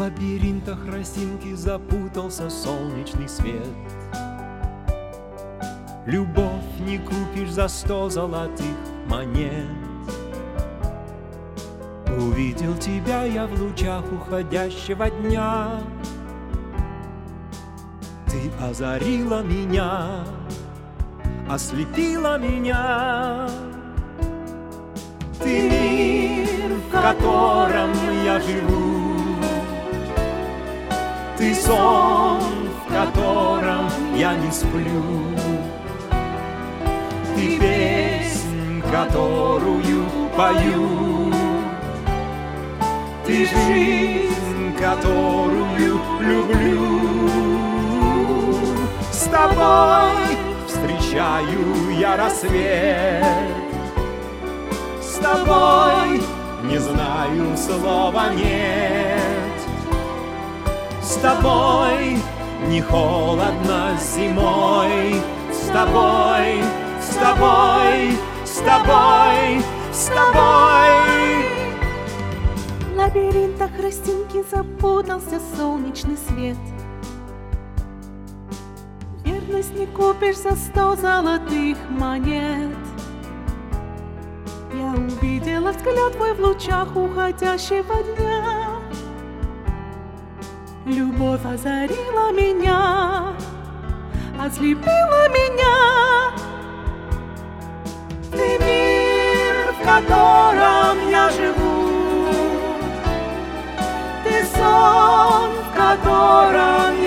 лабиринтах росинки запутался солнечный свет. Любовь не купишь за 100 золотых монет. Увидел тебя я в лучах уходящего дня. Ты озарила меня, ослепила меня. Ты мир, в котором я живу. Ты сон, в котором я не сплю. Ты песнь, которую пою. Ты жизнь, которую люблю. С тобой встречаю я рассвет. С тобой не знаю слова нет. С тобой не холодно зимой. С тобой, с тобой, с тобой, с тобой. В лабиринтах росинки запутался солнечный свет. Верность не купишь за 100 золотых монет. Я увидела взгляд твой в лучах уходящего дня. Любовь озарила меня, ослепила меня. Ты мир, в котором я живу. Ты сон, в котором